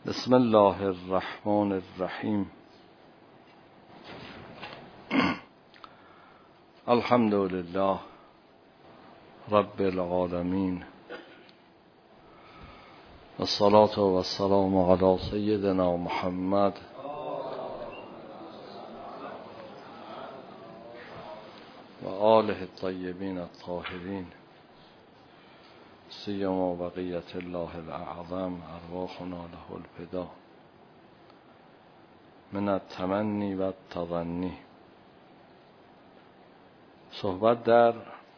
بسم الله الرحمن الرحیم. الحمد لله رب العالمین، والصلاة والسلام علی سیدنا محمد و آله الطیبین الطاهرین، سیما بقیت الله الاعظم ارواحنا له الفدا من التمنی و التظنی. صحبت در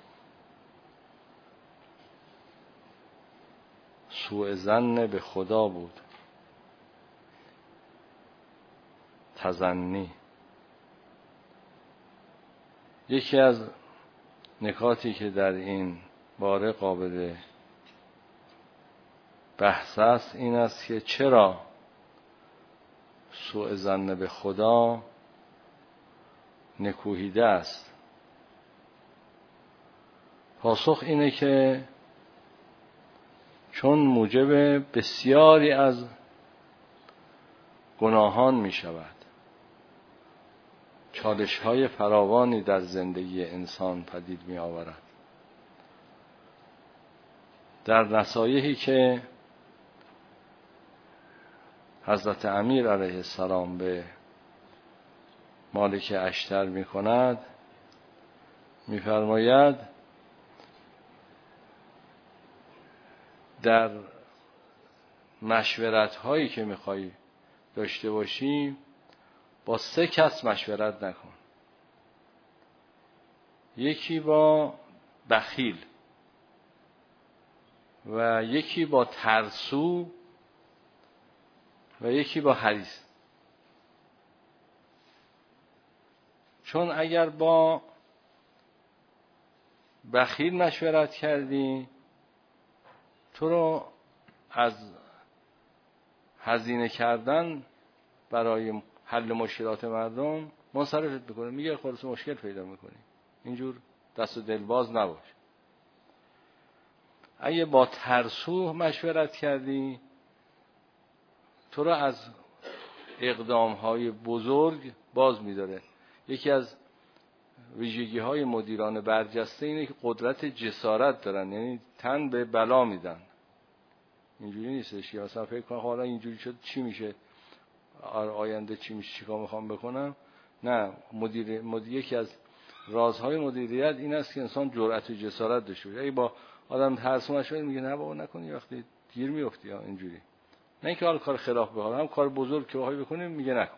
سوء ظن به خدا بود، تظنی. یکی از نکاتی که در این باره قابل بحث است این است که چرا سوء ظن به خدا نکوهیده است. پاسخ اینه که چون موجب بسیاری از گناهان می شود، چالش‌های فراوانی در زندگی انسان پدید می آورد. در نصایحی که حضرت امیر علیه السلام به مالک اشتر می کند، می فرماید در مشورت هایی که می خواهی داشته باشی با 3 کس مشورت نکن. یکی با بخیل و یکی با ترسو و یکی با حریص. چون اگر با بخیل مشورت کردی تو رو از هزینه کردن برای حل مشکلات مردم منصرفت میکنه، میگه خلاص مشکل پیدا میکنی، اینجور دست و دلباز نباش. اگه با ترسو مشورت کردی تو رو از اقدام‌های بزرگ باز می‌داره. یکی از ویژگی‌های مدیران برجسته اینه که قدرت جسارت دارن، یعنی تن به بلا میدن. اینجوری نیستش که مثلا فکر کنم حالا اینجوری شد چی میشه، آینده چی میشه، چیکار میخوام بکنم. نه، یکی از رازهای مدیریت این است که انسان جرأت و جسارت داشته باشه. اگه با آدم ترسو مشورت میگه نه بابا نکنی، وقتی گیر میافتی اینجوری. نه اینکه حال کار خلاف به حال، هم کار بزرگ که بخوای بکنی میگه نکن.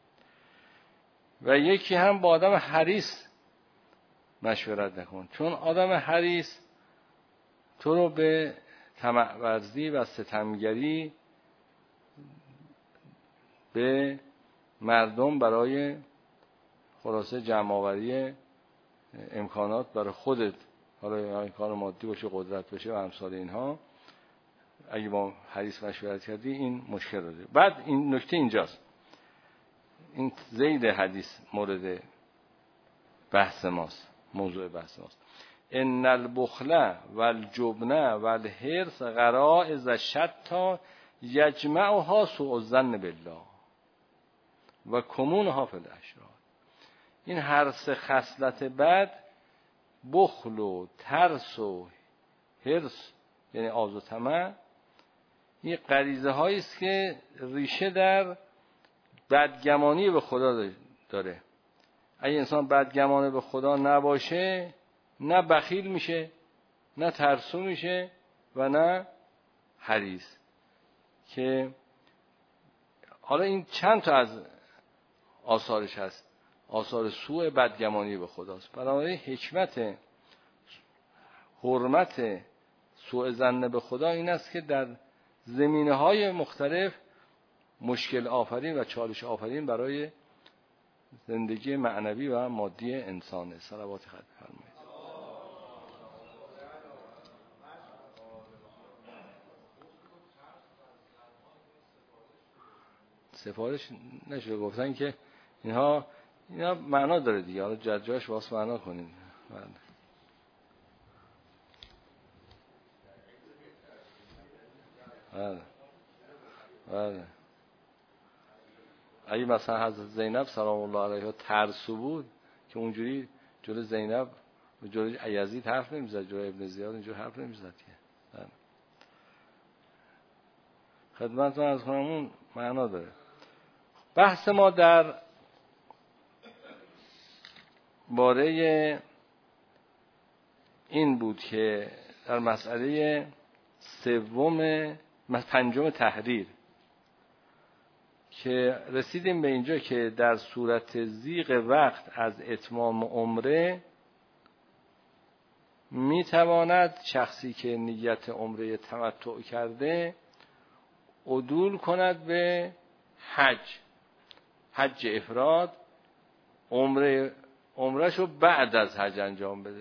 و یکی هم با آدم حریص مشورت نکن، چون آدم حریص تو رو به طمع ورزی و ستمگری به مردم برای خلاصه جمع آوری امکانات برای خودت، حالا امکان مادی باشه، قدرت باشه و امثال اینها، اگه با حریص مشورت کردی این مشکل داره. بعد این نکته اینجاست، این زید حدیث مورد بحث ماست، موضوع بحث ماست. ان البخل والجبن والحرص غرائز شتى یجمعها سوء الظن بالله و کمونها فی الاشرار. این هر 3 خصلت بد، بخل و ترس و حرص یعنی آز و طمع، این غریزه هایی است که ریشه در بدگمانی به خدا داره. اگه انسان بدگمانه به خدا نباشه، نه بخیل میشه، نه ترسو میشه و نه حریص. که حالا این چند تا از آثارش هست، آثار سوء بدگمانی به خداست. بنابراین حکمت حرمت سوء ظن به خدا این است که در زمینه‌های مختلف مشکل آفرین و چالش آفرین برای زندگی معنوی و مادی انسانه. صلوات خدا فرمایید. سفارش نشده، گفتن که اینها معنا داره دیگه، حالا جاش واسه معنا کنین. بله. اگه مثلا حضرت زینب سلام الله علیها ترسو بود که اونجوری جلوی زینب و جلوی یزید حرف نمیزد، جلوی ابن زیاد اینجوری حرف نمیزد که. خدمتتون از خودمون معنا داره. بحث ما در باره این بود که در مسئله پنجم تحریر که رسیدیم به اینجا که در صورت ضیق وقت از اتمام عمره میتواند شخصی که نیت عمره تمتع کرده عدول کند به حج افراد، عمرهشو بعد از حج انجام بده.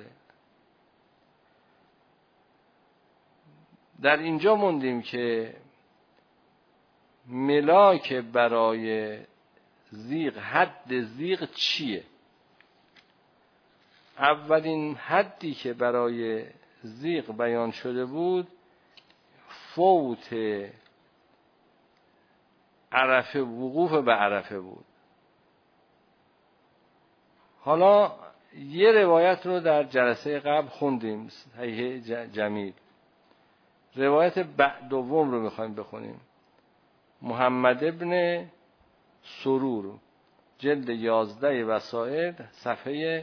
در اینجا موندیم که ملاک برای ضیق، حد ضیق چیه؟ اولین حدی که برای ضیق بیان شده بود فوت عرفه، وقوف به عرفه بود. حالا یه روایت رو در جلسه قبل خوندیم، صحیح جمیل. روایت دوم رو میخوایم بخونیم. محمد ابن سرور، جلد 11 وسائل، صفحه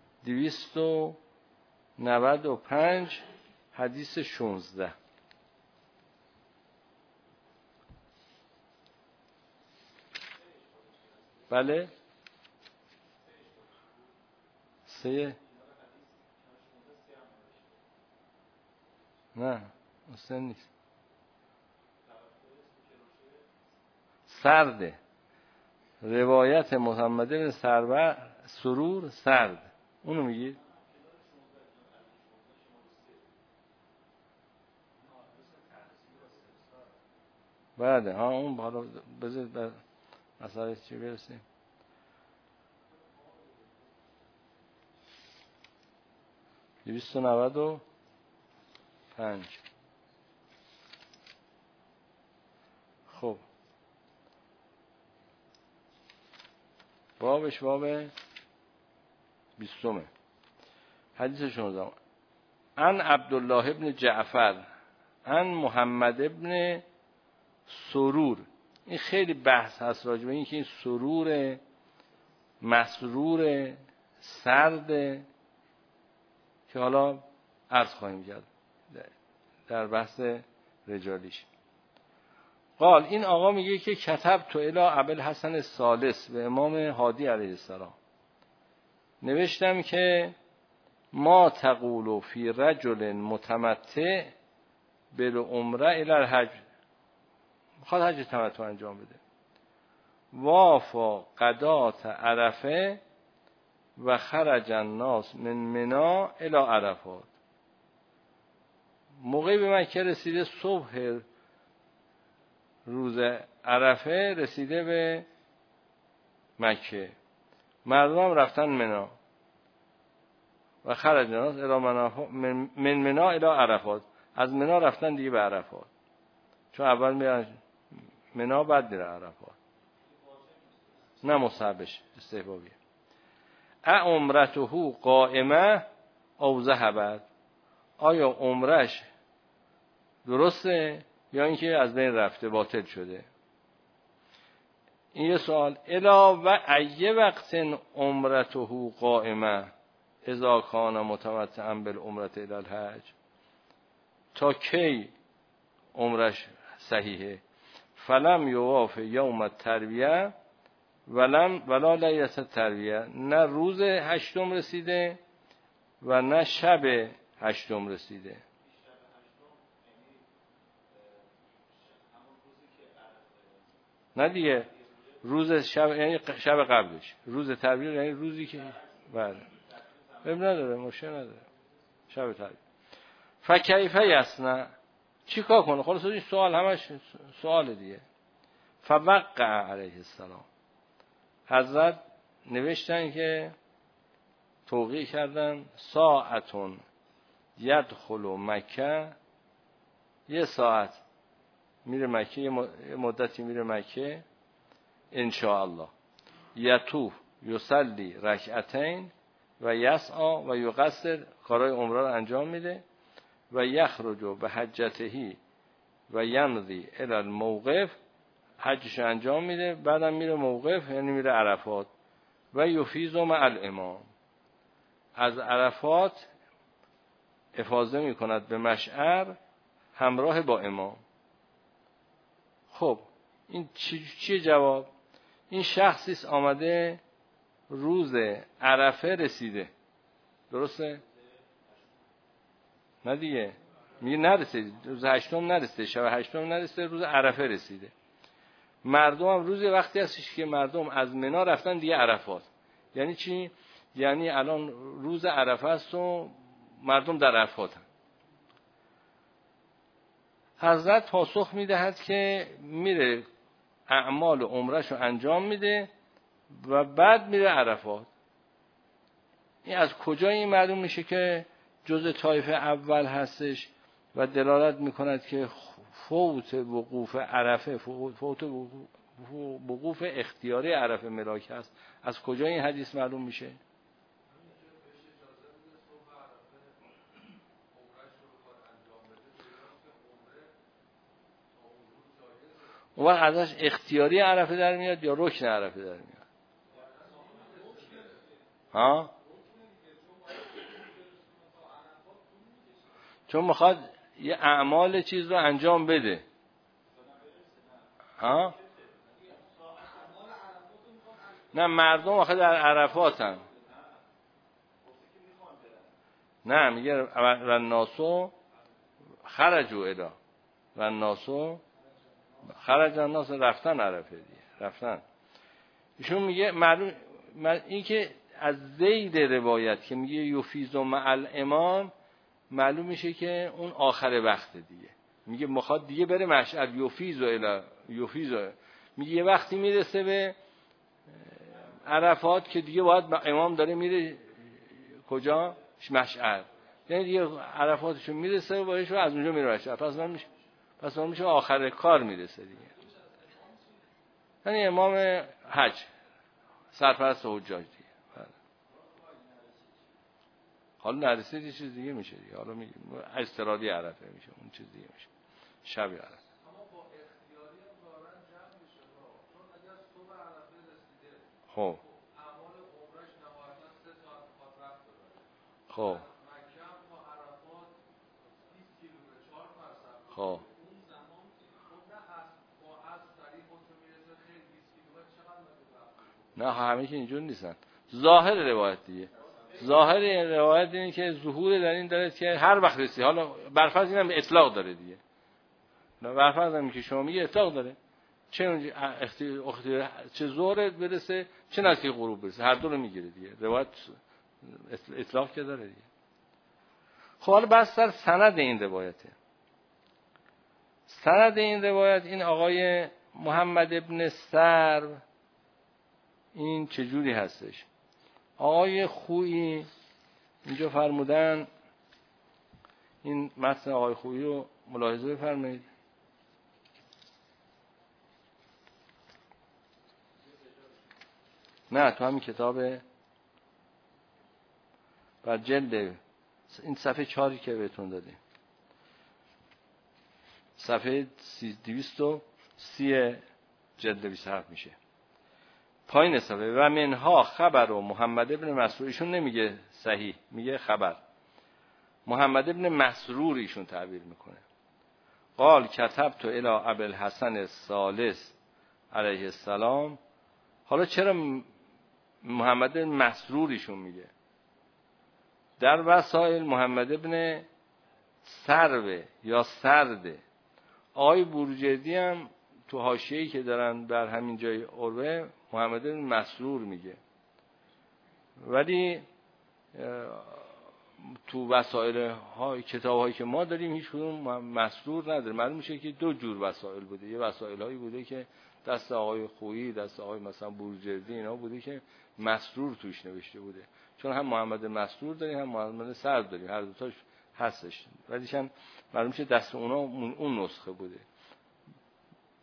295، حدیث 16. بله؟ 3 نه اصلا نیست، سرده. روایت محمد بن سرور سرد، اونو میگید؟ بله ها، اون حالا بذارید بر مسئله چی برسیم. دویست و 95. خب بابش باب 20. حدیث 16. عن عبدالله ابن جعفر عن محمد ابن سرور. این خیلی بحث هست راجع به این که این سرور مسرور سرد که حالا عرض خواهیم کرد در بحث رجالیش. قال، این آقا میگه که کتبت الی ابوالحسن الثالث، به امام هادی علیه السلام نوشتم که ما تقول فی رجل متمتع بالعمره الی الحج، میخواد حج تمتع انجام بده، وافا قضات عرفه و خرج الناس من منی الی عرفات. موقعی به مکه رسیده، صبح روز عرفه رسیده به مکه، مردم هم رفتن منا و خرج الناس من منی الی عرفات، از منا رفتن دیگه به عرفات، چون اول میرن منا بعد میره عرفات. نه مصحبش، استحبابیه. عمرته قائمه او ذهبت، آیا عمرش درسته یا اینکه از بین رفته، باطل شده؟ این یه سوال. الا و ای وقت عمرته قائمه اذا کان متمتعا بالعمره الی الحج، تا کی عمرش صحیحه؟ فلم یواف یوم الترویه ولا لیلة الترویه، نه روز 8 رسیده و نه شب 8 رسیده. نه دیگه، روز شب یعنی شب قبلش، روز ترویه یعنی روزی که بله اب نداره، مشکل نداره، شب ترویه. فکیفه یسنع، چی کار کنه؟ خلاص این سوال همش سوال دیگه. فوقع علیه السلام، حضرت نوشتن که توقیع کردن ساعتون یدخل مکه، یه ساعت میره مکه، یه مدتی میره مکه انشاءالله، یطوف یصلی رکعتین و یسعی و یقصر، کارهای عمره رو انجام میده و یخرج به حجته و یمضی الی الموقف، حجش انجام میده، بعدم میره موقف یعنی میره عرفات و یفیض مع الامام، از عرفات افاضه میکند به مشعر همراه با امام. خب این چیه جواب؟ این شخصی آمده روز عرفه رسیده، درسته؟ نه دیگه، میگه نرسید، روز هشتم نرسیده، شب هشتم نرسیده، روز عرفه رسیده. مردم هم روز وقتی هستش که مردم از منی رفتن دیگه عرفات. یعنی چی؟ یعنی الان روز عرفه است و مردم در عرفاتن. حضرت پاسخ میدهد که میره اعمال عمرش رو انجام میده و بعد میره عرفات. این از کجا این معلوم میشه که جزء طایفه اول هستش و دلالت میکند که فوت وقوف عرفه، فوت وقوف اختیاری عرفه ملاک هست؟ از کجا این حدیث معلوم میشه؟ اون وقت ازش اختیاری عرفه در میاد یا رکن عرفه در میاد؟ ها؟ چون میخواد یه اعمال چیز رو انجام بده. ها؟ نه مردم آخه در عرفاتن. نه میگه و ناسو خرجوا الی و ناسو خرج الناس، رفتن عرفه دیگه، رفتن. ایشون میگه معلوم این که از زید روایت که میگه یفیض مع الامام معلوم میشه که اون آخر وقت دیگه، میگه مخاط دیگه بره مشعر، یفیض میگه یه وقتی میرسه به عرفات که دیگه باید امام داره میره کجا؟ مشعر، یعنی دیگه عرفاتشو میرسه و باید از اونجا میره مشعر، پس میشه آخر کار میرسه دیگه. یعنی امام حج، سرپرست حجاج دیگه. حالا نرسید یه چیز دیگه میشه دیگه، حالا میگه استرالی عرفه میشه، اون چیز دیگه میشه، شب عرفه. اما با اختیاری هم دارن جمع میشه، چون اگر صبح عرفه رسیده خب اعمال عمرش نهایتا 3 ساعت وقت داره. خب مکه هم تا عرفات 20 کیلومتر 4 فرسخ. خب اون زمان خب نه با از طریق خودتو میرسه خیلی 20 کیلومتر چقدر وقت؟ نه همه که اینجور نیستن. ظاهر روایت دیگه، ظاهر این روایت اینه که ظهور در این داره که هر وقت رسی، حالا برفرض اینم اطلاق داره دیگه، برفرض اینم که شما میگه اطلاق داره، چه چه ظهر برسه چه نزدیک غروب برسه، هر دو رو میگیره دیگه، روایت اطلاق که داره دیگه. خب حالا بس سر سند این روایته. سند این روایت این آقای محمد ابن سرو این چجوری هستش؟ آقای خویی اینجا فرمودن، این متن آقای خویی رو ملاحظه بفرمایید. نه تو همین کتاب بر جلد این صفحه 4 که بهتون داده، صفحه 230 جلد 27 میشه، پایین صفحه. و منها خبر و محمد ابن مسرور، ایشون نمیگه صحیح، میگه خبر. محمد ابن مسرور ایشون تعبیر میکنه، قال کتبت الی ابوالحسن الثالث علیه السلام. حالا چرا محمد ابن مسرور ایشون میگه؟ در وسائل محمد ابن سرو یا سرده. آقای بورجردی هم تو حاشیه‌ای که دارن در همین جای عروه محمد بن مسرور میگه، ولی تو وسائل های کتاب هایی که ما داریم هیچ کدوم مسرور نداره. معلوم میشه که دو جور وسائل بوده، یه وسائل هایی بوده که دست آقای خویی، دست آقای مثلا بورجردی اینا بوده که مسرور توش نوشته بوده، چون هم محمد مسرور داریم هم محمد سرو داریم، هر دو تاش هستش، ولی چون معلوم میشه دست اونا اون نسخه بوده.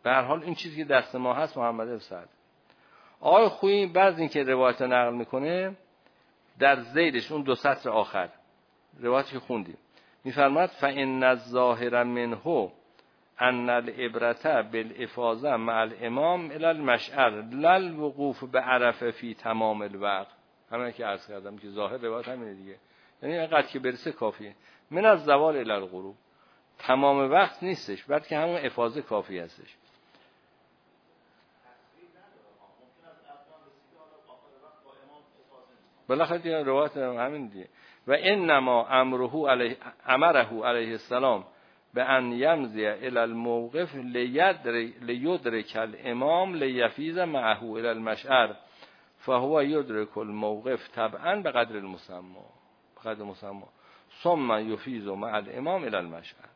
به هر حال این چیزی که دست ما هست محمد بن سعد. آقای خویی بعد اینکه روایت نقل میکنه در زیدش اون دو سطر آخر روایتی که خوندیم میفرماد فإن الظاهر منه ان العبرة بالافاضه مع الامام الى المشعر لا الوقوف بعرفه فی تمام الوقت. همین که عرض کردم که ظاهر روایت همینه دیگه، یعنی اینقدر که برسه کافیه. من از زوال الی الغروب تمام وقت نیستش، بلکه همون افاضه کافی هستش. بالاخره دیگه روایت همین دیگه. و انما امره علیه السلام به ان یمضی الی الموقف لیدرک الامام لیفیض معه الی المشعر فهو یدرک الموقف طبعا به قدر المسمى ثم یفیض مع الامام الی المشعر.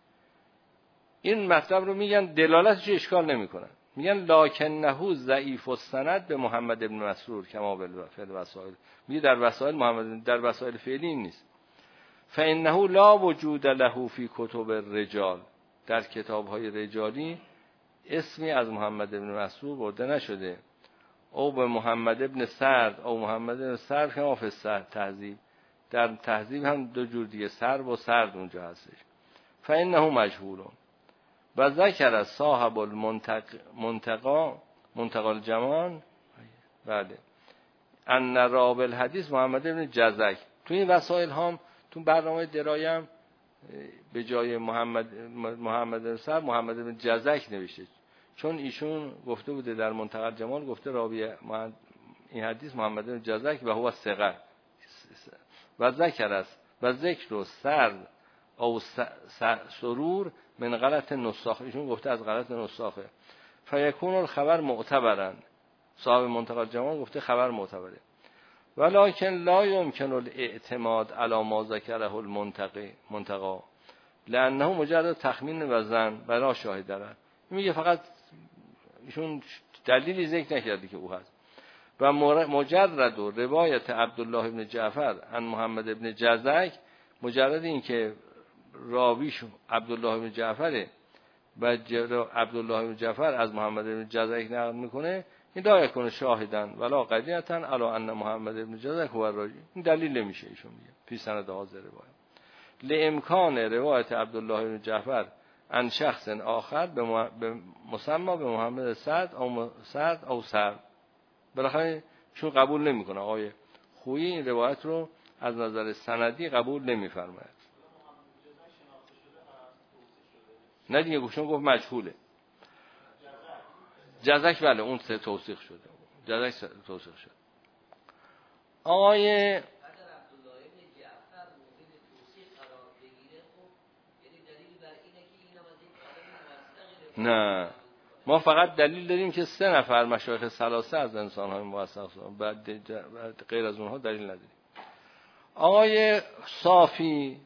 این مطلب رو میگن دلالتش اشکال نمیکنن، میگن لکنه ضعیف السند به محمد ابن مسرور کما بالفعل وسائل. میگه در وسائل محمد، در وسائل فعلی نیست. فانه لا وجود له فی کتب الرجال، در کتاب‌های رجالی اسمی از محمد ابن مسرور برده نشده. او به محمد ابن سرد او محمد ابن سرد که فی تهذیب، در تهذیب هم دو جور دیگه سرد و سرد اونجا هستش. فانه مجهول. و ذکر صاحب منتقى الجمان بله ان راوی الحدیث محمد ابن جزک. تو این وسائل هم تو برنامه درایم به جای محمد بن سعد محمد بن جزک نوشته، چون ایشون گفته بوده در منتقى الجمال گفته راوی این حدیث محمد بن جزک و هو ثقه. و ذکر است و ذکر و سرد او سرور من غلط نساخ، ایشون گفته از غلط نساخه. فیکون الخبر معتبرن، صاحب منتقى الجمال گفته خبر معتبره. ولکن لا يمكن الاعتماد على ما ذكره المنتقى لانه مجرد تخمین و ظن و لا شاهد داره. میگه فقط ایشون دلیلی ذکر نکرده که او هست. و مجرد روایت عبدالله بن جعفر عن محمد بن جزک، مجرد این که راویش عبدالله بن جعفره و عبدالله بن جعفر از محمد بن جزک نقل میکنه، این لا یکون شاهدن ولا قدیتا علی ان محمد بن جزک هو الراوی. این دلیل نمیشه ایشون میگه فی سند حاضر روایت لامکان روایت عبدالله بن جعفر عن شخص آخر به مسمى به محمد سعد او سرد. بالاخره چون قبول نمیکنه آقای خویی این روایت رو از نظر سندی قبول نمیفرماید. نه دیگه گوشون گفت مجهوله. جزک بله اون توثیق شده، جزک توثیق شد. آقای نه ما فقط دلیل داریم که 3 نفر مشایخ ثلاثه از انسان‌های موثق شدن، بعد غیر از اونها دلیل نداریم. آقای صافی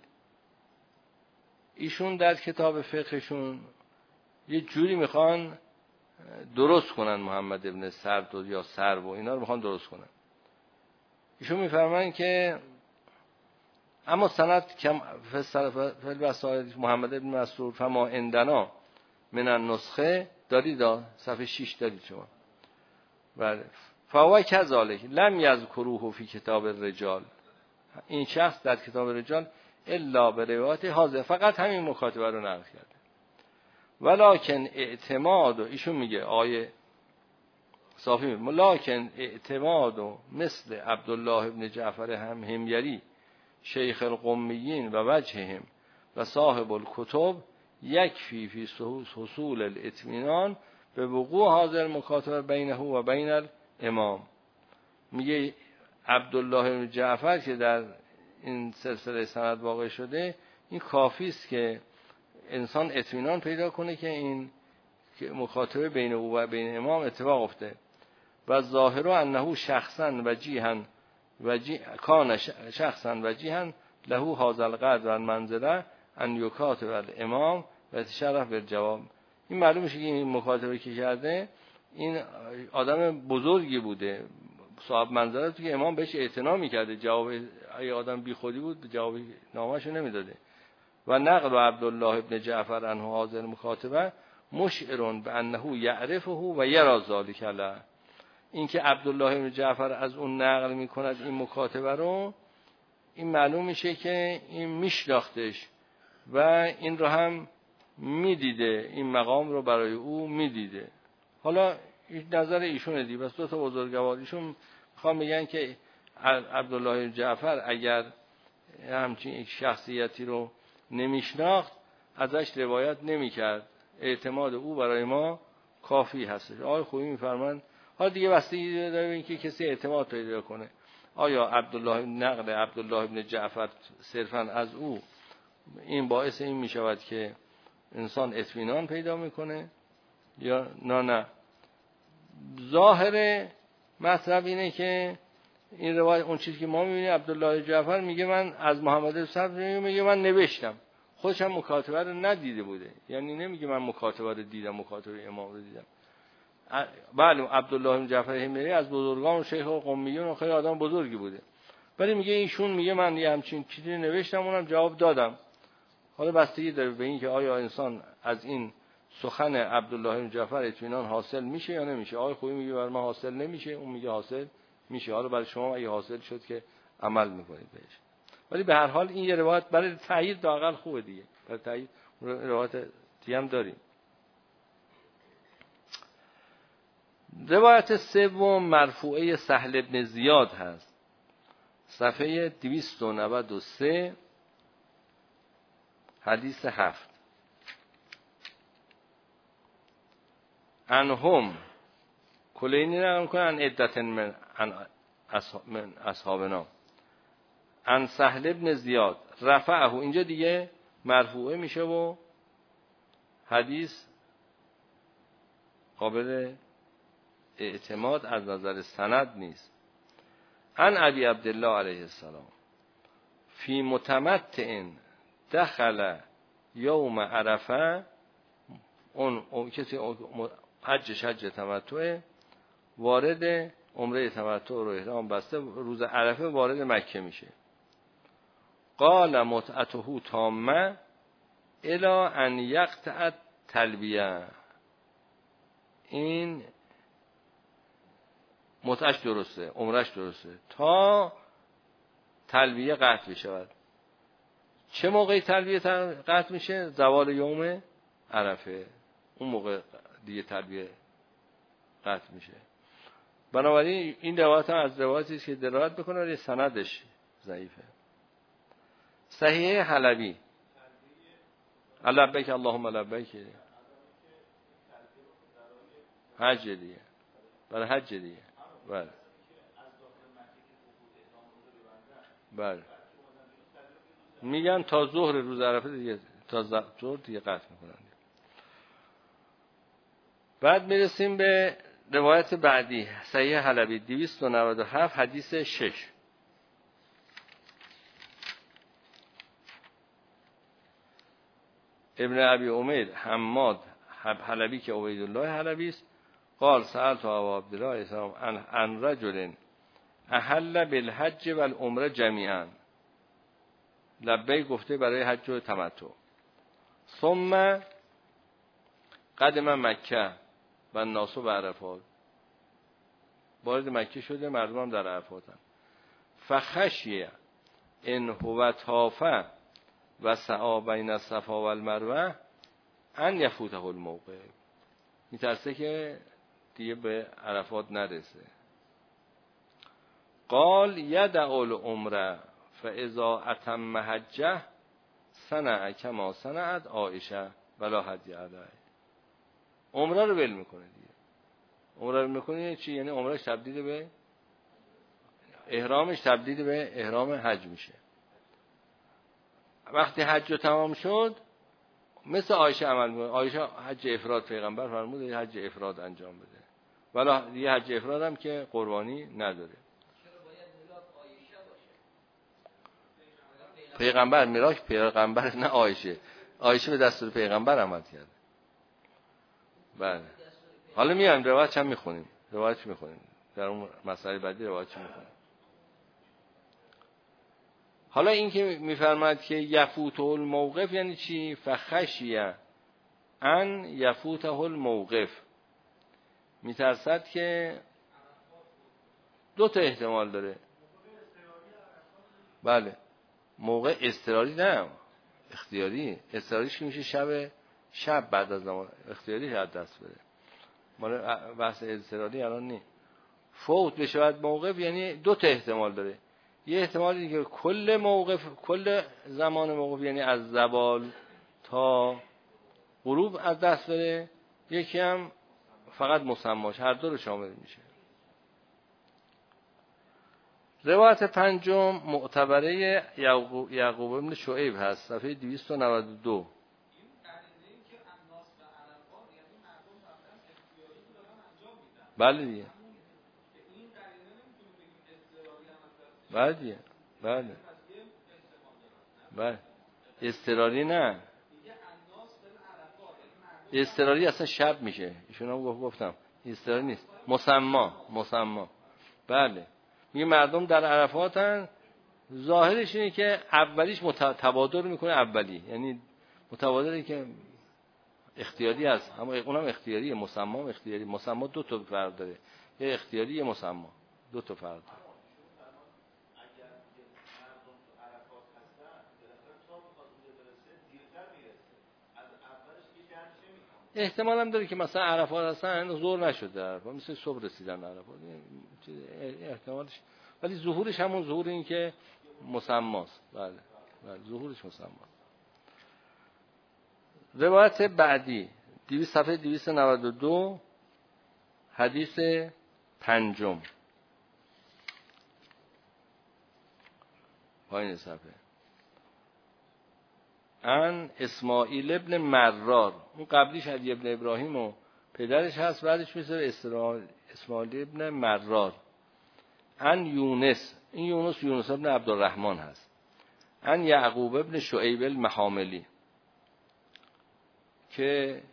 ایشون در کتاب فقهشون یه جوری میخوان درست کنن محمد ابن سرد یا سرو و اینا رو میخوان درست کنن. ایشون میفرمایند که اما سند کم فل وسائل محمد ابن مسرور فما عندنا من النسخه دارید، صفحه 6 دارید شما. بله فهو کذالک لم یذکروه فی کتاب الرجال، این شخص در کتاب الرجال الا به روایت حاضر فقط همین مکاتبه رو نقل کرده. ولکن اعتماد، و ایشون میگه آیه صافی میگه ولکن اعتماد و مثل عبدالله ابن جعفر همهمیری شیخ القمیین و وجههم و صاحب الکتب یکفی فی حصول الاطمینان به وقوع حاضر مکاتبه بینه و بین الامام. میگه عبدالله ابن جعفر که در این سلسله سند واقع شده، این کافی است که انسان اطمینان پیدا کنه که این مخاطبه بین او و بین امام اتفاق افته. و ظاهر انه شخصا وجیها کان شخصا وجیها له هذا القدر و منزله ان یکاتب الامام و تشرف بالجواب. این معلوم میشه که این مخاطبه که کرده این آدم بزرگی بوده، صاحب منزلتی که امام بهش اعتنا می‌کرده، جواب ای آدم بی خودی بود جواب نامه‌شو نمیداده. و نقل عبدالله ابن جعفر عنه حاضر مخاطبه مشعر بانه یعرفه و یرا ذلک له. این که عبدالله بن جعفر از اون نقل میکند این مکاتبه رو، این معلوم میشه که این میشناختش و این رو هم میدیده، این مقام رو برای او میدیده. حالا نظر ایشونه دی. بس دو تا بزرگوار ایشون میخوام بگن که عبدالله بن جعفر اگر همچین شخصیتی رو نمیشناخت ازش روایت نمیکرد، اعتماد او برای ما کافی هستش. آقای خویی میفرمایند حالا دیگه بستگی داره اینکه کسی اعتماد پیدا کنه. آیا نقل عبدالله بن جعفر صرفاً از او این باعث این میشود که انسان اطمینان پیدا میکنه یا نه؟ ظاهر مطلب اینه که این روایت اون چیزی که ما میبینیم عبدالله جعفر میگه من از محمد صدر میگه من نوشتم، خودش هم مکاتبه رو ندیده بوده، یعنی نمیگه من مکاتبه رو دیدم، مکاتبه امام رو دیدم. بله عبدالله بن جعفر همری از بزرگان و شیخ قمیون و خیلی آدم بزرگی بوده، ولی میگه ایشون میگه من یه همچین چیزی نوشتم اونم جواب دادم. حالا بستگی داره به این که آیا انسان از این سخن عبدالله بن جعفر اطمینان حاصل میشه یا نمیشه. آقای خویی میگه برای من حاصل نمیشه، اون میگه حاصل میشه. حالا برای شما اگه حاصل شد که عمل میکنید بهش، ولی به هر حال این یه روایت برای تایید لااقل خوبه دیگه. برای تایید روایت دیگه هم داریم. روایت سوم مرفوعه سهل بن زیاد هست، صفحه 293 حدیث 7. انهم کلینی نقل میکنن عن عدت من اصحابنا عن سهل بن زیاد رفعه. اینجا دیگه مرفوعه میشه و حدیث قابل اعتماد از نظر سند نیست. عن ابی عبدالله علیه السلام فی متمتع دخل یوم عرفه، اون کسی حج تمتع وارد عمره تمتع رو احرام بسته، روز عرفه وارد مکه میشه. قال متعته تامه الی ان یقطع تلبیه. این متعش درسته، عمرش درسته تا تلبیه قطع بشود. چه موقعی تلبیه قطع میشه؟ زوال یوم عرفه، اون موقع دیگه تلبیه قطع میشه. بنابراین این روایت هم از روایتی است که دلالت بکنه ولی سندش ضعیفه. صحیح حلبی لبیک اللهم لبیک حج دیگه، برای حج دیگه. بله بله میگن تا ظهر روز عرفه دیگه، تا ظهر دیگه قطع میکنن. بعد میرسیم به روایت بعدی، صحیح حلبی 297 حدیث 6. ابن ابی امیر حماد حلبی که عبیدالله حلبی است، قال سألت ابا عبدالله السلام عن رجل احل بالحج والعمره جمیعا. لبیک گفته برای حج و تمتع. ثم قدم مکه و الناس بعرفات، وارد مکه شده، مردم هم در عرفاتن. فخشیه ان هو طافه و سعی بین الصفا و المروه ان یفوته الموقع. میترسه که دیگه به عرفات نرسه. قال یدع العمره فاذا اتم حجه صنع کما صنعت عایشه ولا هدی علیه. عمره رو ول میکنه دیگه. عمره رو میکنه چی؟ یعنی عمرهش تبدیل به احرامش تبدیل به احرام حج میشه. وقتی حج رو تمام شد مثل عایشه عمل میکنه. عایشه حج افراد پیغمبر فرمود حج افراد انجام بده، ولی یه حج افراد هم که قربانی نداره. پیغمبر میراث پیغمبر، نه عایشه. عایشه به دستور پیغمبر عمل کرده. بله حالا میایم روایت هم میخونیم، روایت میخونیم در اون مسئله بعدی روایت میخونیم. حالا این که میفرماید که یفوت الموقف یعنی چی؟ فخشیه ان یفوته الموقف، میترسد که دو تا احتمال داره. بله، موقع اضطراری نه اختیاری. اضطراریش که میشه شب بعد از نماز، اختیاری از دست بره. مال بحث اضطراری الان نی. فوت بشود موقف یعنی دو تا احتمال داره. یه احتمال اینه که کل زمان موقف یعنی از زوال تا غروب از دست بره، یکی هم فقط مسماش، هر دو رو شامل میشه. روایت پنجم معتبره یعقوب ابن شعیب هست، صفحه 292. بله دیگه. بله دیگه. بله. اضطراری نه. اضطراری اصلا شب میشه. ایشون هم گفتم اضطراری نیست. مسما. بله. میگه مردم در عرفاتن، ظاهرش اینه که اولیش تبادر میکنه، اولی یعنی متبادری که اختیاری است، اما اونم اختیاریه. مسما اختیاری. مسما دو تا فرق داره، یه اختیاری یه مسما، دو تا فرق داره. احتمال هم داره که مثلا عرفات هستن ظهر نشده، عرفات مثل صبح رسیدن عرفات، احتمالش، ولی ظهورش همون ظهور این که مسماست. بله ظهورش مسماست. روایت بعدی صفحه 292 حدیث پنجم پایین صفحه. ان اسماعیل ابن مرار، اون قبلیش علی ابن ابراهیم و پدرش هست، بعدش میشه اسماعیل ابن مرار. ان یونس، این یونس ابن عبدالرحمن هست. ان یعقوب ابن شعیب المحاملی، که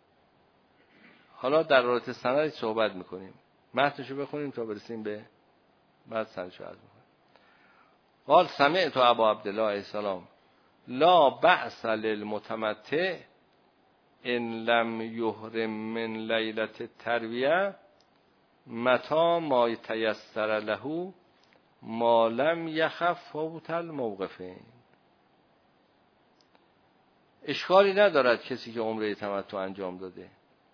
حالا در رابطه سند صحبت میکنیم، متنشو بخونیم تا برسیم به بعد سندشو عرض میکنیم. قال سمعت ابا عبدالله علیه السلام لا بأس للمتمتع ان لم یحرم من لیلة الترویه متى ما تیسر له ما لم یخف فوت الموقفین. اشکالی ندارد کسی که عمره تمتع انجام داده،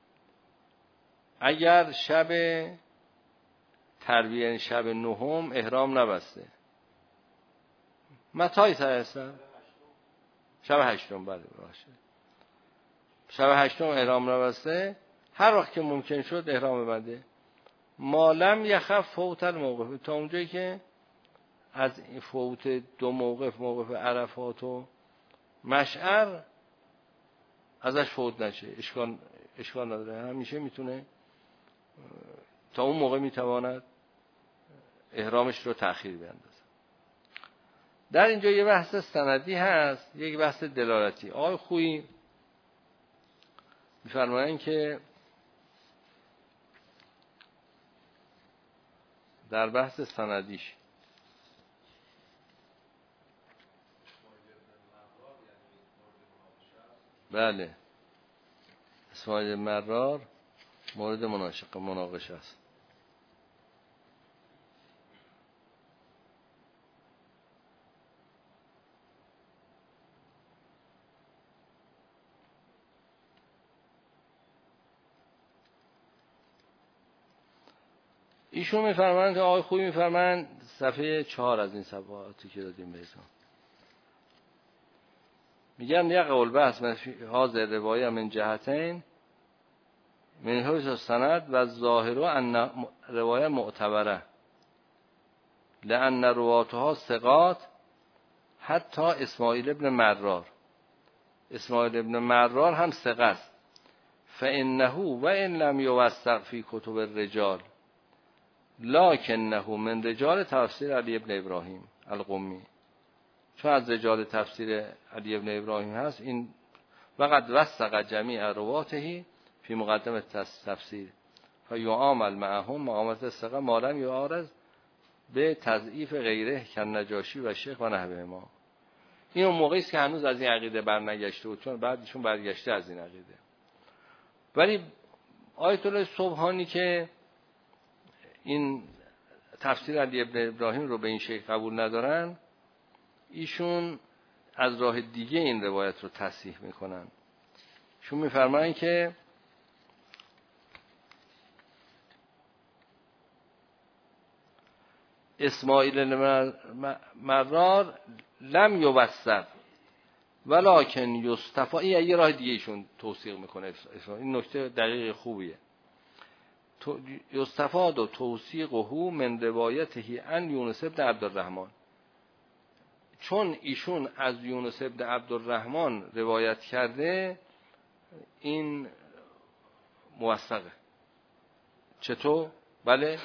اگر شب ترویه یعنی شب نهم احرام نبسته. متى تیسر، شب هشتم، بله باشه، شب هشتم احرام نبسته، هر وقت که ممکن شد احرام ببنده. ما لم یخف فوت الموقف، تا اونجایی که از فوت دو موقف عرفات و مشعر ازش فوت نشه، اشکال نداره، همیشه میتونه تا اون موقع میتواند احرامش رو تأخیر بیندازه. در اینجا یه بحث سندی هست، یک بحث دلالتی. آقای خویی می‌فرمایند که در بحث سندیش بله اسماعیل مرار مورد مناقشه است. ایشون میفرمایند که آقای خوبی میفرمایند صفحه 4 از این صفحاتی که دادیم بهتون، میگن یقول بحث حاضر روایه من جهتین من حیث السند و الظاهر ان روایه معتبره لان رواتها ثقات حتی اسماعیل ابن مرار. اسماعیل ابن مرار هم ثقه است. فانه و ان لم یوثق فی کتب الرجال لکنه من رجال تفسیر علی ابن ابراهیم القمی، چون از رجال تفسیر علی ابن ابراهیم هست. این وقد وثق جمیع رواته فی مقدمه تفسیر فیعامل معهم معامله الثقه ما لم یعارض به تضعیف غیره کالنجاشی و شیخ و نحوه ما. این اون موقعی است که هنوز از این عقیده برنگشته بود، چون بعدشون برگشته از این عقیده. ولی آیت الله سبحانی که این تفسیر علی ابن ابراهیم رو به این شکل قبول ندارن، ایشون از راه دیگه این روایت رو تصحیح میکنن. ایشون میفرمایند که اسماعیل مرار لم یوثق ولکن یصطفی. این یه راه دیگه ایشون توثیق میکنه. این نکته دقیق خوبیه. یستفاد و توثیقه من روایته عن یونس بن عبدالرحمن، چون ایشون از یونس بن عبدالرحمن روایت کرده این موثقه. چطور؟ بله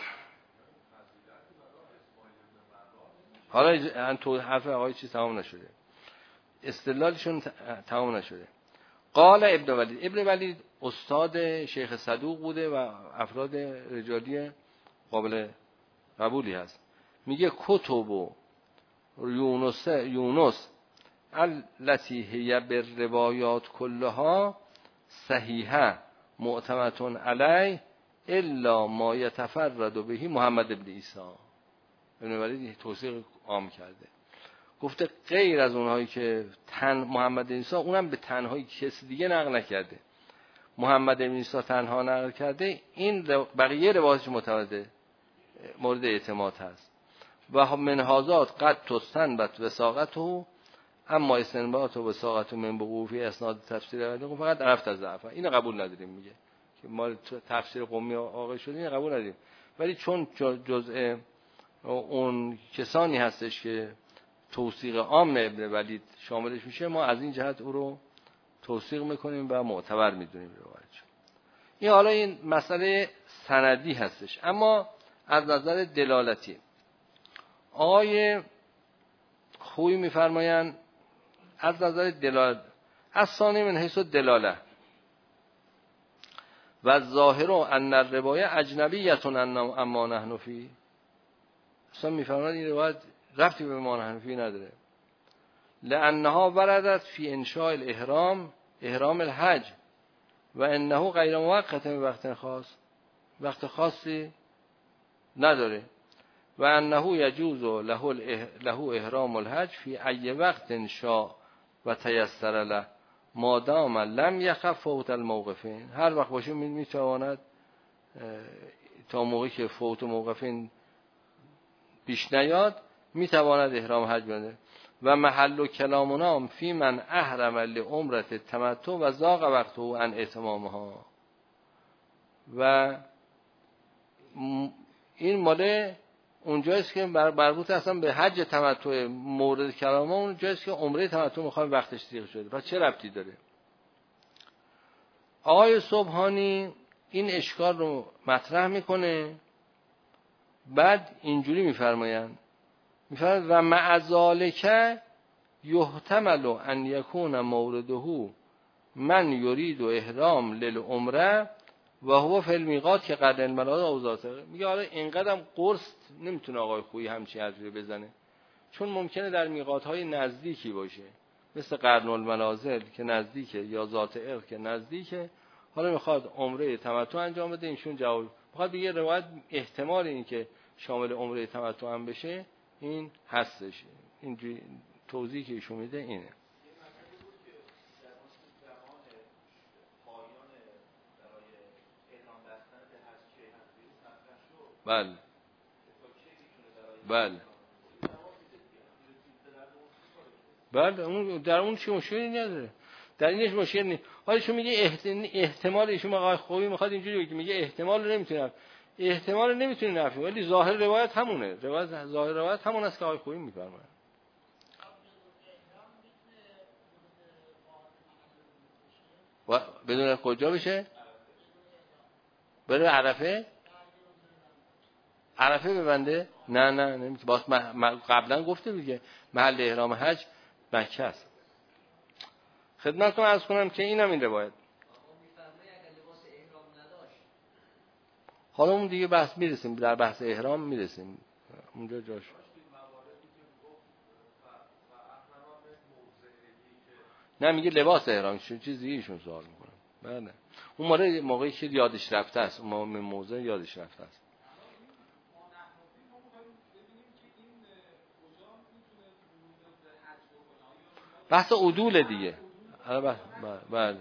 حالا تو حرف آقای چیز تمام نشده، استدلالشون تمام نشده. قال ابن ولید، ابن ولید استاد شیخ صدوق بوده و افراد رجالی قابل قبولی هست. میگه کتب و یونس التي هي بالروایات كلها صحیحه معتمد علی الا ما يتفرد به محمد ابن عیسی. ابن ولید توثیق عام کرده، گفته غیر از اونهایی که محمد عیسی، اونم به تنهایی کسی دیگه نقل نکرده، محمد عیسی تنها نقل کرده، این بقیه روایتش مورد اعتماد هست. و منهازات قد تستنبت وثاقته اما استنباط و وثاقته من وقوفی اسناد تفسیر قدیم فقط عرفت از ضعف. اینو قبول نداریم. میگه که ما تفسیر قمی آقای شدیم اینو قبول نداریم، ولی چون جزء اون کسانی هستش که توثیق عام ابن ولید شاملش میشه، ما از این جهت او رو توثیق میکنیم و معتبر میدونیم روایتش. این حالا این مسئله سندی هستش. اما از نظر دلالتی آقای خویی میفرمایند از نظر دلالت از ثانی من حیث دلاله و ظاهر ان الروایه اجنبیتون اما نحن فی. اصلا میفرمایند این روایت ربطی به ما نحن فی نداره، لانها وردت فی انشاء الاحرام احرام الحج و انه غیر موقت به وقت خاص، وقت خاصی نداره. و انه یجوز له احرام الحج فی ای وقت شاء و تیسر له ما دام لم یخف فوت الموقفین. هر وقت باشه میتواند تا موقعی که فوت موقفین پیش نیاد میتواند احرام حج بنده. و محل کلامنا فی من احرم لعمرة تمتع و ضاق وقته عن اتمامها. و این مال اونجاییست که مربوط اصلا به حج تمتع، مورد کلام ما اونجاییست که عمره تمتع میخوام وقتش دیگه شده. پس چه ربطی داره؟ آقای سبحانی این اشکال رو مطرح میکنه، بعد اینجوری میفرمایند و مع ذالک یحتمل ان یکون مورده من یرید احرام للعمره و هو فی المیقات که قد الملاد او ذاته. میگه حالا اینقدرم قرص نمیتونه آقای خویی همچین حرفی بزنه، چون ممکنه در میقات‌های نزدیکی باشه مثل قرن المنازل که نزدیکه یا ذات ارق که نزدیکه، حالا میخواد عمره تمتع انجام بده. اینشون جواب میخواد بگه روایت احتمال این که شامل عمره تمتع هم بشه این هستش. اینجوری توضیحی که ایشون میده اینه. بله بله بله، اون در اون چی مشکلی نداره، در اینش مشکل نیست. حالا شما میگه احتمال، ایشون آقای خوبی میخواد اینجوری بگه، میگه احتمال نمیتونه نفی، ولی ظاهر روایت همونه. ظاهر روایت همون است که آقای خوبی میفرماید. و بدون کجا بشه؟ بره عرفه ببنده؟ نه نمیتونه. باز قبلا گفته دیگه محل احرام حج مکه است. خدمتتون عرض کنم که اینم این روایت. حالا اون دیگه بحث میرسیم، در بحث احرام میرسیم اونجا جاش. نه میگه لباس احرام چیزی ایشون سوال میکنم. بله اون موقعی که یادش رفته است، اون موضوع یادش رفته است. بحث عدول دیگه. بله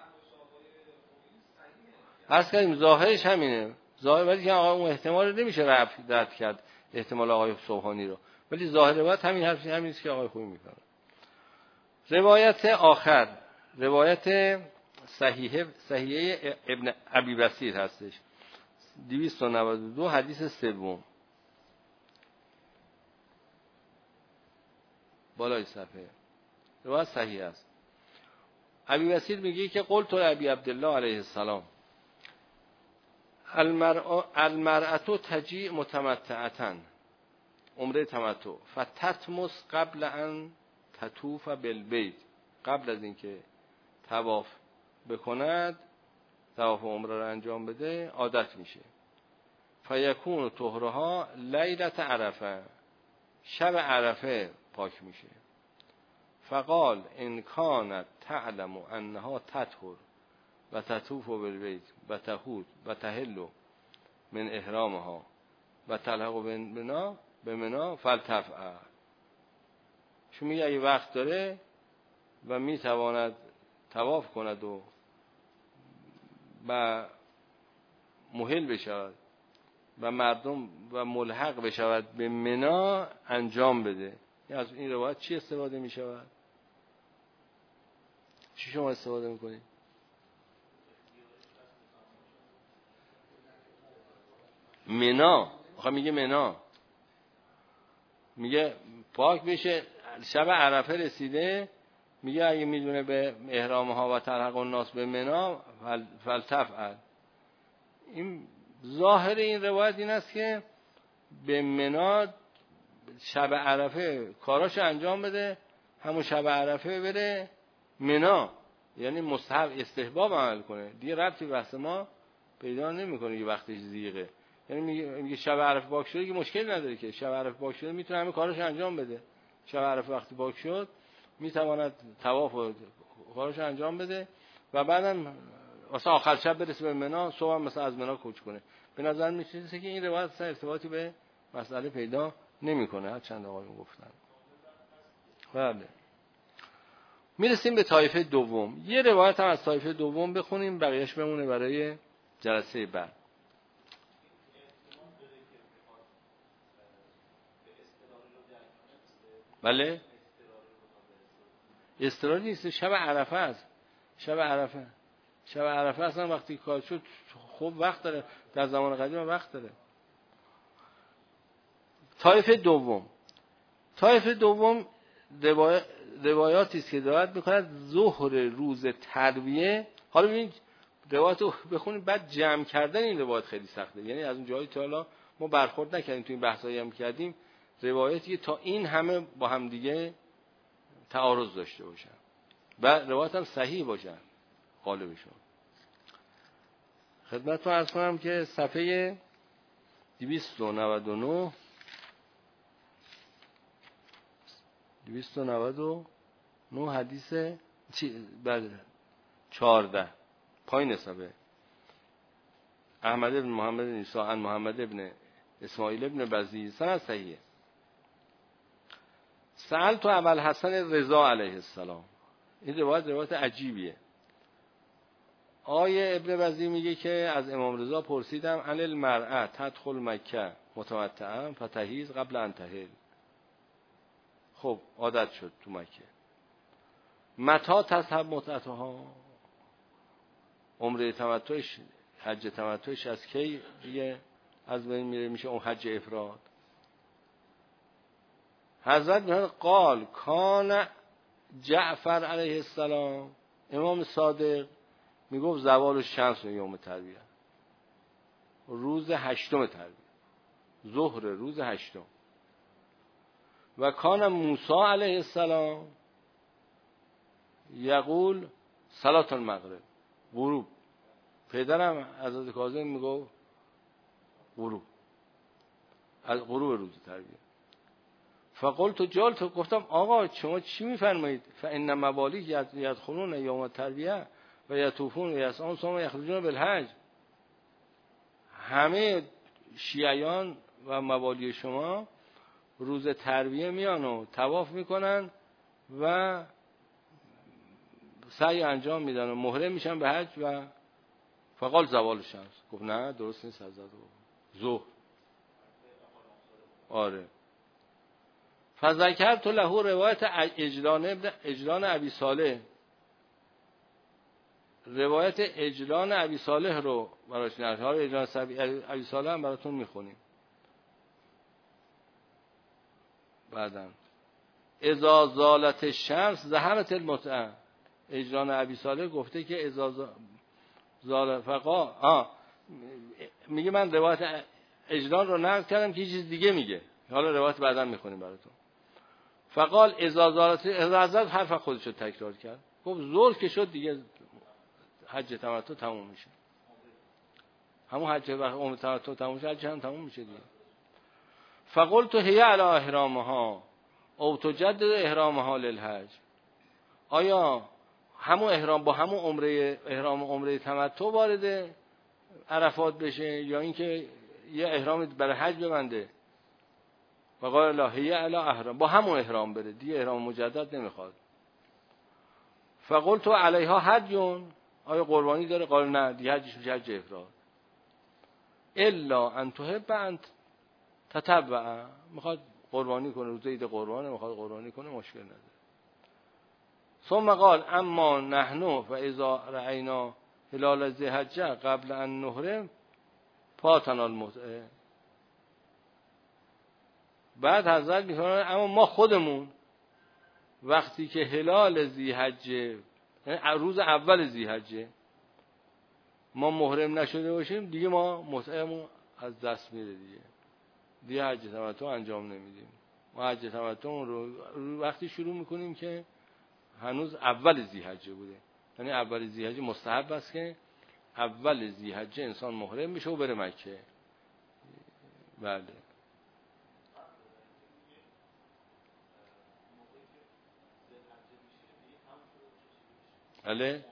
عرض کردیم ظاهرش همینه، ظاهر ولی که آقا اون احتمال رو نمیشه رد کرد، احتمال آقای سبحانی رو، ولی ظاهر باید همین حرفی همین است که آقای خوبی میکنه. روایت آخر، روایت صحیحه ابن ابی بصیر هستش، 292 حدیث سوم بالای صفحه، روایت صحیح است. ابی بصیر میگه که قلت ابی عبدالله علیه السلام المرأة تجیء متمتعة، عمره تمتع، فتتمس قبل ان تطوف بالبیت، قبل از اینکه طواف بکند، طواف عمره رو انجام بده، عادت میشه. فیکون طهرها لیلة عرفه، شب عرفه پاک میشه. فقال ان کانت تعلم انها تطهر و تطوف بالبیت و تحوط و تحل من احرامها و تلحق به منا فلتفعل. شو میگه اگه وقت داره و میتواند طواف کند و محل بشود و مردم و ملحق بشود به منا، انجام بده. از این روایت چی استفاده میشود؟ چی شما استفاده میکنید؟ منا، آخه میگه منا، میگه پاک بشه، شب عرفه رسیده، میگه اگه میدونه به احرامها و تلحق الناس به منا فلتفعل. این ظاهر این روایت این است که به منا شب عرفه کاراش انجام بده، همون شب عرفه بره منا، یعنی مستحب استحباب عمل کنه دیگه، ربطی بحث ما پیدا نمیکنه که وقتش زیغه. یعنی میگه شب عرفه پاک شده که مشکل نداره، که شب عرفه پاک شده میتونه همه کارش انجام بده، شب عرفه وقتی پاک شد میتواند طواف و کارش انجام بده و بعدم واسه آخر شب برسه به منا، صبح هم مثلا از منا کوچ کنه. به نظر میاد که این روایت اصلا ارتباطی به مسئله پیدا نمیکنه، هر چند آقایون گفتن. بله میرسیم به طایفه دوم. یه روایت هم از طایفه دوم بخونیم، بقیه‌اش بمونه برای جلسه بعد. بله استراحت نیست، شب عرفه است. شب عرفه اصلا وقتی کار شد خوب وقت داره، در زمان قدیم وقت داره. طایفه دوم روایاتی است که دعوت میکند ظهر روز ترویه. حالا ببینید روایت رو بخونید، بعد جمع کردن این روایت خیلی سخته، یعنی از اون جایی تا حالا ما برخورد نکردیم، تو این بحثایی هم کردیم روایتی که تا این همه با هم دیگه تعارض داشته باشن و روایت هم صحیح باشن غالبشون. خدمتتون عرض کنم که صفحه 299 حدیث بله 14 پایین صفحه، احمد بن محمد عیسی عن محمد ابن اسماعیل ابن بزی، سند صحیحه. سألت ابا الحسن رضا علیه السلام. این روایت عجیبیه. آیه ابن بزی میگه که از امام رضا پرسیدم عن المرأة تدخل مکه متمتعا فتحیض قبل ان تحل. خب عادت شد تو مکه، متى تذهب متعتها، عمره تمتعش، حج تمتعش از کی دیگه از بین میره، میشه اون حج افراد. حضرت میگه قال کان جعفر علیه السلام، امام صادق میگفت زوال الشمس یوم ترویه، روز 8 ترویه، ظهر روز 8. و کان موسی علیه السلام یقول صلاة المغرب، غروب. پدرم حضرت کاظم میگفت غروب، از غروب روز ترویه. فقلت جالت، گفتم آقا شما چی میفرمایید؟ فان موالی یدخلون یوم ترویه، و یطوفون و یسعون ثم یخرجون بالحج. همه شیعیان و موالی شما روز ترویه میان و طواف میکنن و سعی انجام میدن و محرم میشن به حج و فقال زوال شمس. گفت نه درست نیست حضرت ظهر. آره. فذکرت له روایت اجلان ابی صالح، روایت اجلان ابی صالح رو براش نقل. حالا اجلان ابی صالح هم براتون میخونیم بعداً. اذا زالت الشمس ظهرت المتعه. اجلان ابی صالح گفته که اذا زال فقا میگه من روایت اجلان رو نقل کردم که یه چیز دیگه میگه، حالا روایت بعداً میخونیم براتون. فقال اذا زالت، حضرت حرف خودش رو تکرار کرد، گفت ظهر که شد دیگه حج تمتع تموم میشه. همون حج عمره تمتع تموم میشه، حج هم تموم میشه دیگه. فقلت هي علی احرامها او تجدد احرامها للحج. آیا همون احرام با همون عمره، احرام عمره تمتع وارد عرفات بشه یا اینکه یه احرام برای حج ببنده؟ فقال لا هي علی احرام، با همون احرام بره دیگه، احرام مجدد نمیخواد. فقلت علیها حجون، آیا قربانی داره؟ قال نه دیگه حجش میشه حج افراد. الا ان تحب ان تتبع، میخواد قربانی کنه روز عید قربانه، میخواد قربانی کنه مشکل نداره. ثم قال اما نحن فاذا رأینا هلال ذی الحجه قبل ان نحرم فاتنا المتعه. بعد حضرت میفرماید اما ما خودمون وقتی که هلال ذی الحجه، روز اول ذی الحجه ما محرم نشده باشیم دیگه ما متعهمون از دست میره دیگه حج تمتع انجام نمیدیم. ما حج تمتع رو وقتی شروع میکنیم که هنوز اول ذی الحجه بوده. یعنی اول ذی الحجه مستحب است که اول ذی الحجه انسان محرم بشه و بره مکه. بله. بله.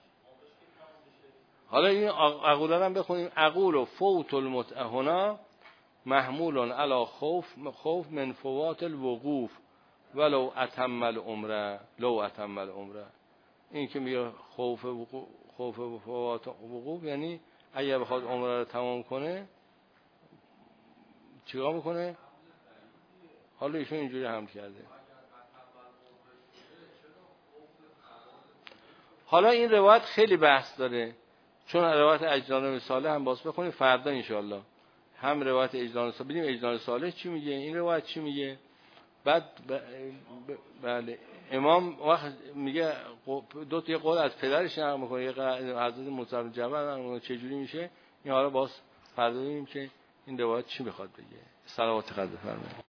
حالا این اقولا هم بخونیم. اقول و فوت المتعه هنا محمول علی خوف من فوات الوقوف ولو اتم العمره. لو اتم العمره، این که میگه خوف فوات وقوف یعنی اگه بخواد عمره رو تمام کنه چیکار میکنه؟ حالا ایشون اینجوری حمل کرده. حالا این روایت خیلی بحث داره، چون روایت اجلان صالح هم باز بخونیم فردا انشالله، هم روایت اجلان صالح ببینیم اجلان صالح چی میگه، این روایت چی میگه. بعد بله امام وقت میگه دو تا قول از پدرش نقل میکنه، یه حضرت موسی بن جبل چه جوری میشه، این حالا باز فردا ببینیم که این روایت چی میخواد بگه. صلوات خدا بفرمایید.